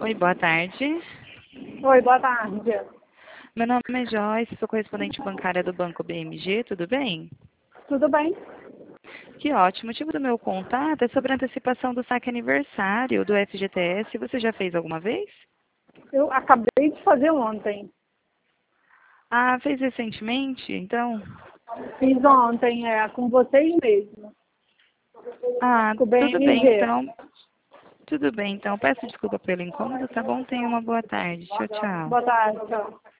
Oi, boa tarde. Oi, boa tarde. Meu nome é Joyce, sou correspondente bancária do Banco BMG, tudo bem? Tudo bem? Que ótimo. O motivo do meu contato é sobre a antecipação do saque aniversário do FGTS. Você já fez alguma vez? Eu acabei de fazer ontem. Ah, fez recentemente? Então. Fiz ontem, com vocês mesmo. Ah, Com o tudo bem, BMG. então. Tudo bem, então. Peço desculpa pelo incômodo, tá bom? Tenha uma boa tarde. Tchau, tchau. Boa tarde, tchau.